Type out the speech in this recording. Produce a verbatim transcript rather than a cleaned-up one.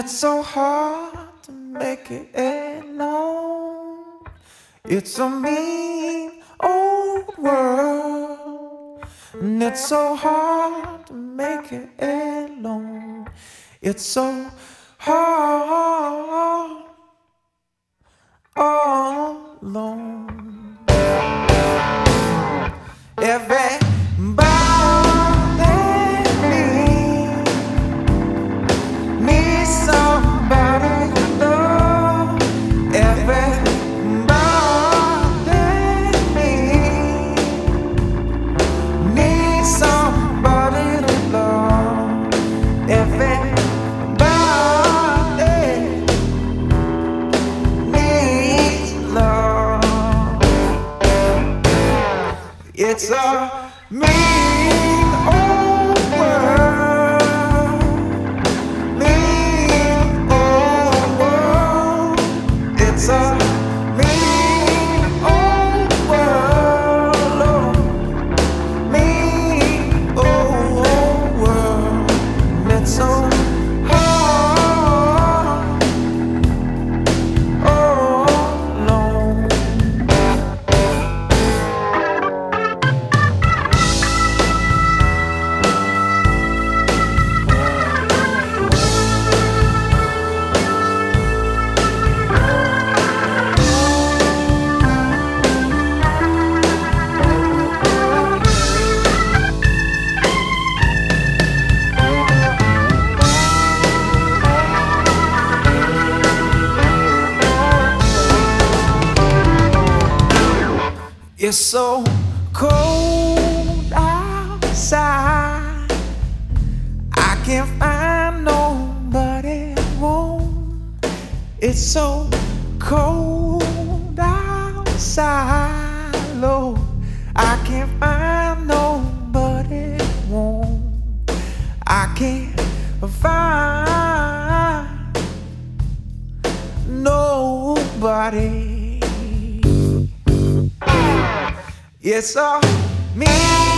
it's so hard to make it alone. It's a mean old world, and it's so hard to make it alone. It's so hard all alone. Everybody needs, needs somebody to love. Everybody needs, needs somebody to love. Everybody needs love. It's a mean old world, mean old world. It's a mean old world, oh, mean old world. And it's so hard, oh, alone. It's so cold outside, I can't find nobody warm. It's so cold outside, Lord, I can't find nobody warm. I can't find nobody. It's all me.